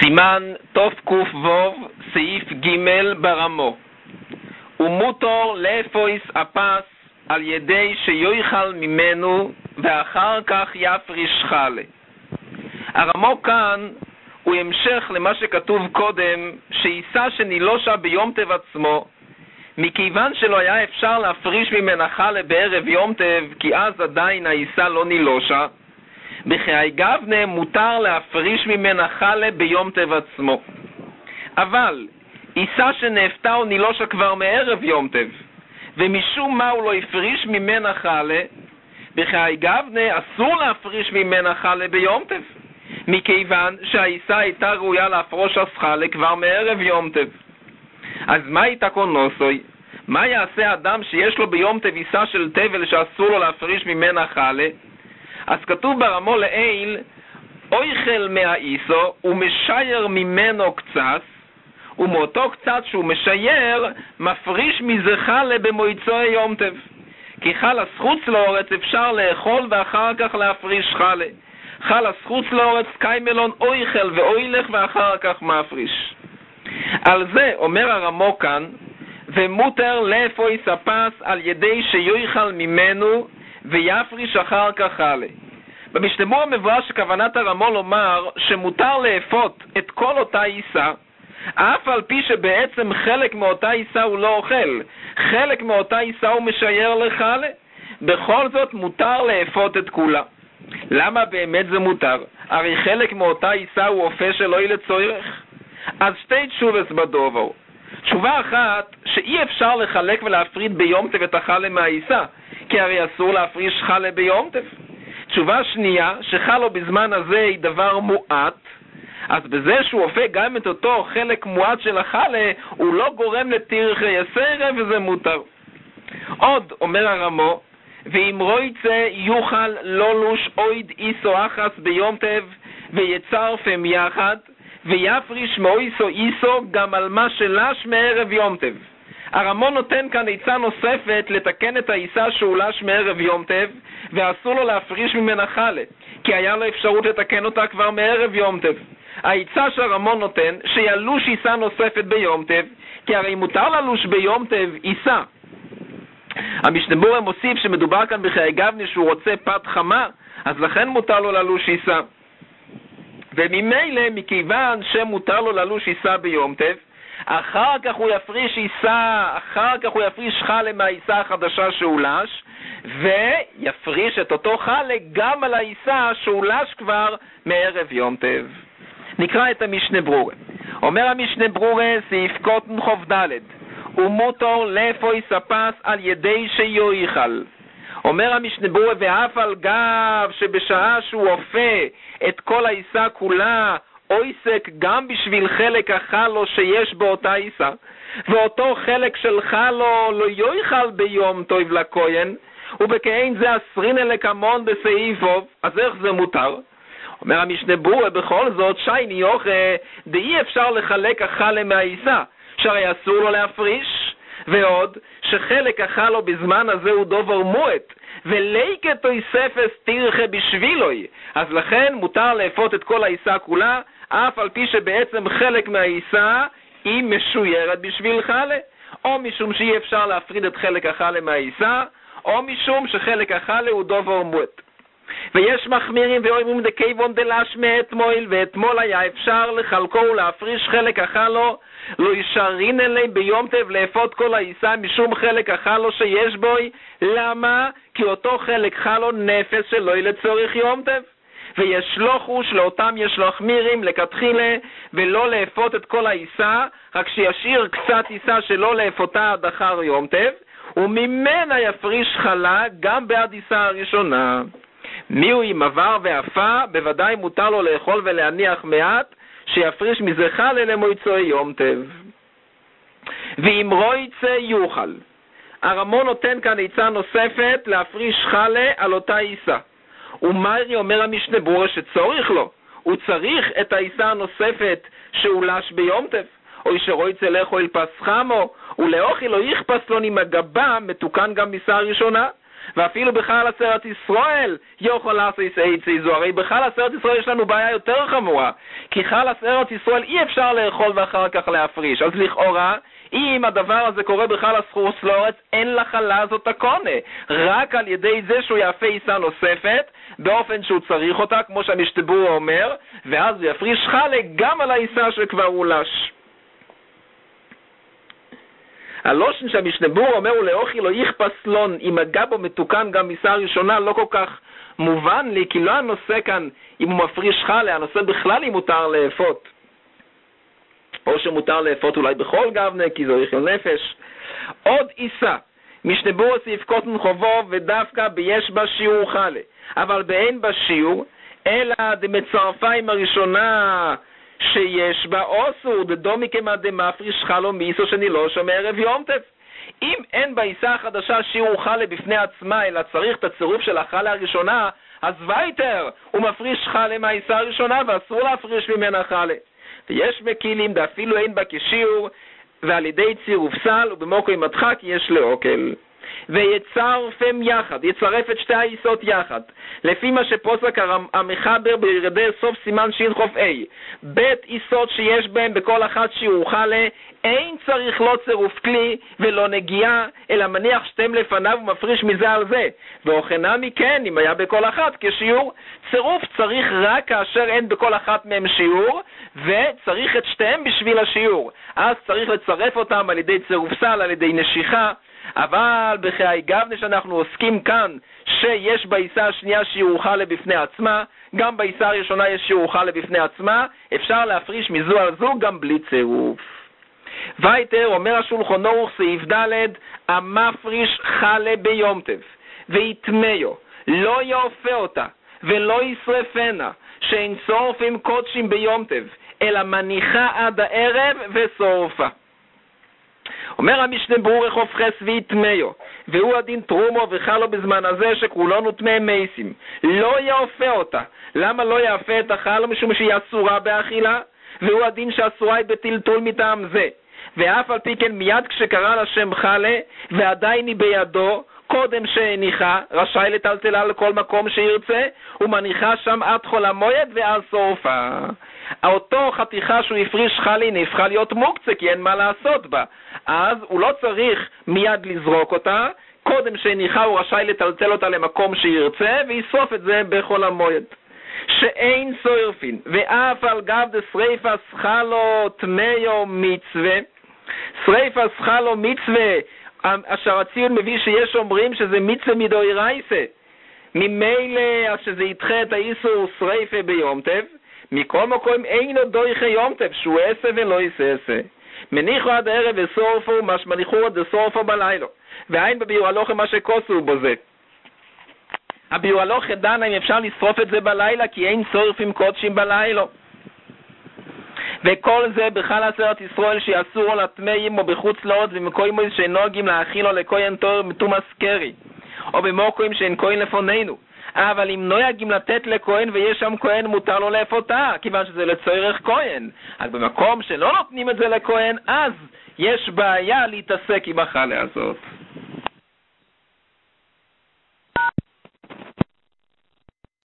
סימן תוף קוף ווב סעיף ג' ברמו. ומותר לאפויס הפס על ידי שיויכל ממנו ואחר כך יפריש חלה. הרמו כאן הוא המשך למה שכתוב קודם, שאיסה שנילושה ביום טב עצמו, מכיוון שלא היה אפשר להפריש ממנה חלה בערב יום טב, כי אז עדיין האיסה לא נילושה, בחיי גבנה מותר להפריש ממנה חלה ביום טב עצמו. אבל איסה שנאפתה או נילושה כבר מערב יום טב, ומשום מה הוא לא הפריש ממנה חלה, בחיי גבנה אסור להפריש ממנה חלה ביום טב, מכיוון שהאיסה הייתה ראויה להפרוש חלה כבר מערב יום טב. אז מה הייתה קונוסוי? מה יעשה אדם שיש לו ביום טב איסה של תבל שאסור לו להפריש ממנה חלה? אז כתוב ברמו לעיל, אויכל מהאיסו ומשייר ממנו קצת, ומאותו קצת שהוא משייר מפריש מזה חלה במועצוי יום טב, כי חלה חוץ לאורץ אפשר לאכול ואחר כך להפריש חלה. חלה חוץ לאורץ קיימלון אויכל ואוילך ואחר כך מפריש. על זה אומר הרמו כאן, ומותר לאפויס הפס על ידי שיויכל ממנו ויפריש אחר כך חלה. במשתמור המבואר שכוונת הרמו לומר שמותר לאפות את כל אותה איסה, אף על פי שבעצם חלק מאותה איסה הוא לא אוכל, חלק מאותה איסה הוא משייר לחלה, בכל זאת מותר לאפות את כולה. למה באמת זה מותר? הרי חלק מאותה איסה הוא אופה שלא יהיה לצורך. אז שתי תשובס בדובר. תשובה אחת, שאי אפשר לחלק ולהפריד ביום טב את החלה מהאיסה, כי הרי אסור להפריש חלה ביום טב. תשובה שנייה, שחלו בזמן הזה היא דבר מועט, אז בזה שהוא אופה גם את אותו חלק מועט של החלה, הוא לא גורם לתירחי יסרה וזה מותר. עוד אומר הרמו, ואם רויצה יוכל לא לוש אויד איסו אחס ביום טב ויצרפם יחד ויפריש מאויסו איסו גם על מה שלש מערב יום טב. הרמו נותן כאן עצה נוספת לתקן את האיסה שהוא לש מערב יום טב ואסור לו להפריש ממנה חלה, כי היה לו אפשרות לתקן אותה כבר מערב יום טב. העצה שהרמו נותן שילוש איסה נוספת ביום טב, כי הרי מותר ללוש ביום טב איסה. המשתמור מוסיף שמדובר כאן בחיי גבני שהוא רוצה פת חמה, אז לכן מותר לו ללוש איסה. וממילא מכיוון שמותר לו ללוש איסה ביום טב, אחר כך הוא יפריש איסה, אחר כך הוא יפריש חלה מהאיסה החדשה שהוא לש, ויפריש את אותו חלה גם על האיסה שהוא לש כבר מערב יום טב. נקרא את המשנה ברורה. אומר המשנה ברורה סעיף קוטן חוב ד' ומותר לאפויס הפס על ידי שיויכל. אומר המשנה ברורה ואף על גב שבשעה שהוא אופה את כל האיסה כולה אויסק גם בשביל חלק החלו שיש באותה איסה, ואותו חלק של חלו לא יויכל ביום טוב לכהן, ובכהן זה אסרין לקמון בסעיפוב, אז איך זה מותר? אומר המשנה ברורה בכל זאת שייני יוכה דאי אפשר לחלק החלה מהאיסה, שהרי אסור לו להפריש, ועוד שחלק החלו בזמן הזה הוא דובר מועט, וליקת ספס תירחה בשבילוי, אז לכן מותר לאפות את כל האיסה כולה, אף על פי שבעצם חלק מהאיסה היא משוירת בשביל חלה, או משום שאי אפשר להפריד את חלק החלה מהאיסה, או משום שחלק החלה הוא דובר מועט. ויש מחמירים ואומרים דקייבון דלש מאתמול, ואתמול היה אפשר לחלקו ולהפריש חלק החלו, לא ישרין אלי ביום טב לאפות כל האיסה משום חלק החלו שיש בוי. למה? כי אותו חלק חלו נפש שלא יהיה לצורך יום טב, ויש לו חוש לאותם יש לו מחמירים לכתחילה ולא לאפות את כל האיסה, רק שישאיר קצת איסה שלא לאפותה עד אחר יום טב, וממנה יפריש חלה גם בעד איסה הראשונה. מיהו עם עבר ואפה, בוודאי מותר לו לאכול ולהניח מעט, שיפריש מזה חלה למועצוי יום טב. ואם רויצה יוכל. הרמו נותן כאן עצה נוספת להפריש חלה על אותה איסה. ומרי אומר המשנה ברורה שצורך לו, הוא צריך את האיסה הנוספת שהוא לש ביום טב, או שרויצה לאכול פס חמו, ולאוכי לא יכפס לו עם הגבה מתוקן גם איסה הראשונה. ואפילו בחלס ארץ ישראל יכול לעשות זו. הרי בחלס ארץ ישראל יש לנו בעיה יותר חמורה, כי חלס ארץ ישראל אי אפשר לאכול ואחר כך להפריש. אז לכאורה, אם הדבר הזה קורה בחלס חוץ לארץ, אין לחלה הזאת הקונה, רק על ידי זה שהוא יעפה עיסה נוספת באופן שהוא צריך אותה, כמו שהמשתבור אומר, ואז הוא יפריש חלה גם על העיסה שכבר הולש. הלושן שהמשתבור אומר הוא לאוכי לא יכפס לון, אם הגע בו מתוקן גם עיסה ראשונה, לא כל כך מובן לי, כי לא הנושא כאן אם הוא מפריש חלה, הנושא בכלל אם מותר לאפות, או שמותר לאפות אולי בכל גבנה, כי זו יחל נפש. עוד עיסה, משתבור סעיף קוטן חובו, ודווקא ביש בה שיעור חלה, אבל באין בה שיעור, אלא דמצרפיים הראשונה שיש בה אוסור, דדומי כמה דמפריש חלו מיסו שנילוש מערב יום טף. אם אין בעיסה החדשה שיעור חלה בפני עצמה, אלא צריך את הצירוף של החלה הראשונה, אז וייטר, הוא מפריש חלה מהעיסה הראשונה, ואסור להפריש ממנה חלה. ויש בקילים דאפילו אין בה כשיעור, ועל ידי צירוף סל, ובמוקו עם הדחק יש לאוקל. ויצרפם יחד, יצרף את שתי העיסות יחד, לפי מה שפוסק המחבר בירדי סוף סימן שין חוף A, בית עיסות שיש בהם בכל אחת שיעור חלה, אין צריך לא צירוף כלי ולא נגיעה, אלא מניח שתם לפניו ומפריש מזה על זה, ואוכנה מכן אם היה בכל אחת כשיעור. צירוף צריך רק כאשר אין בכל אחת מהם שיעור, וצריך את שתיהם בשביל השיעור, אז צריך לצרף אותם על ידי צירוף סל, על ידי נשיכה. אבל בחיי גבנה שאנחנו עוסקים כאן, שיש בעיסה השנייה שיעור חלה בפני עצמה, גם בעיסה הראשונה יש שיעור חלה בפני עצמה, אפשר להפריש מזו על זו גם בלי צירוף. וייטר אומר השולחן ערוך סעיף ד', המפריש חלה ביום טף ויתמיו, לא יאפה אותה ולא ישרפנה, שאין שורפים קודשים ביום טף, אלא מניחה עד הערב ושורפה. אומר המשנה ברור רחוב חס ויתמיו, והוא הדין תרומו וחלו בזמן הזה שכולנו תמי מייסים, לא יאפה אותה. למה לא יאפה את החלו? משום שהיא אסורה באכילה, והוא הדין שאסורה היא בטלטול מטעם זה. ואף על פי כן מיד כשקרא לשם חלה ועדיין היא בידו, קודם שהניחה, רשאי לטלטלה לכל מקום שירצה, ומניחה שם עד חול המועד ואז סורפה. אותו חתיכה שהוא הפריש חלה נהפכה להיות מוקצה, כי אין מה לעשות בה. אז הוא לא צריך מיד לזרוק אותה, קודם שהניחה הוא רשאי לטלטל אותה למקום שירצה, וישרוף את זה בחול המועד. שאין סורפין, ואף על גב דשריפה שחלו תמיו מצווה, שריפה שחלו מצווה, אשר הציון מביא שיש אומרים שזה מצווה מדאורייתא, ממילא שזה ידחה את האיסור שריפה ביום טף, מכל מקום אינו דויחה יום טף, שהוא עשה ולא יעשה. מניחו עד הערב וסורפו, מניחו עד סורפו בלילה. ואין בביאור הלוכה מה שקוסו בו זה. הביאור הלוכה דנה אם אפשר לשרוף את זה בלילה, כי אין שורפים קודשים בלילה. וכל זה בחלס ארץ ישראל שיאסור לטמאים או בחוץ לארץ ומקוים שנוהגים להאכילו לכהן תור מתומאס קרי, או במקוים שאין כהן לפוננו. אבל אם נוהגים לתת לכהן ויש שם כהן, מותר לו לאפותה, כיוון שזה לצורך כהן. אז במקום שלא נותנים את זה לכהן, אז יש בעיה להתעסק עם החלה הזאת.